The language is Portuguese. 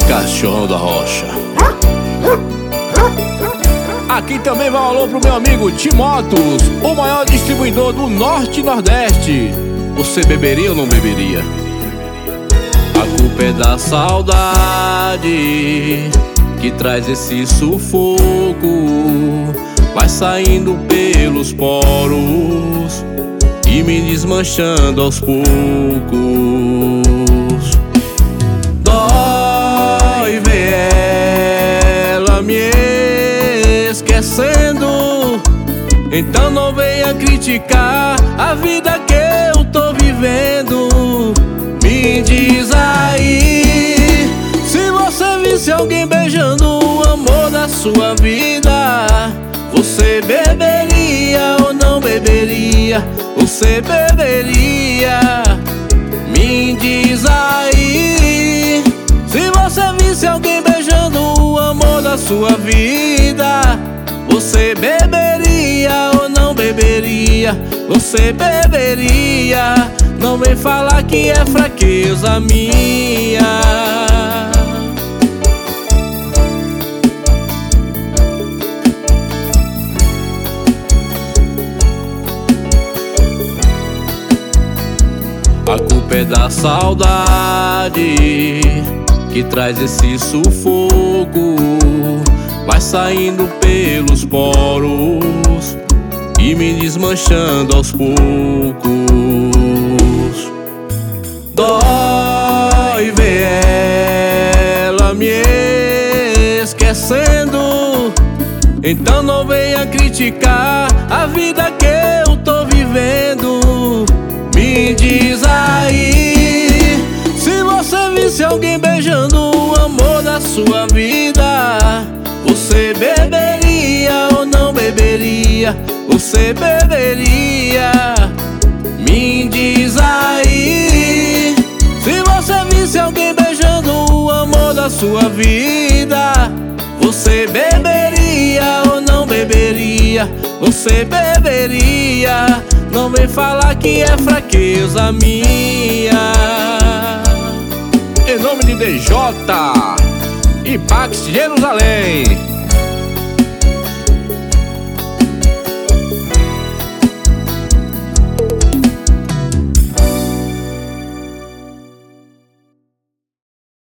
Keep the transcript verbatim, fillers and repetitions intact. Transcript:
Cachorrão da Rocha. Aqui também vai um alô pro meu amigo Timotos, o maior distribuidor do Norte e Nordeste. Você beberia ou não beberia? A culpa é da saudade que traz esse sufoco. Vai saindo pelos poros e me desmanchando aos poucos. Dói ver ela me esquecendo, então não venha criticar a vida que eu tô vivendo. Me diz aí, se você visse alguém beijando o amor da sua vida, você beberia ou não beberia? Você beberia? Me diz aí, se você visse alguém beijando o amor da sua vida, você beberia ou não beberia? Você beberia? Não vem falar que é fraqueza minha. A culpa é da saudade que traz esse sufoco. Vai saindo pelos poros e me desmanchando aos poucos. Dói ver ela me esquecendo, então não venha criticar a vida que eu tô vivendo. Me diz aí, se você visse alguém beijando o amor da sua vida, você beberia ou não beberia? Você beberia? Me diz aí, se você visse alguém beijando o amor da sua vida, você beberia ou não beberia? Você beberia? Não vem falar que é fraqueza minha. Em nome de D J e Pax Jerusalém.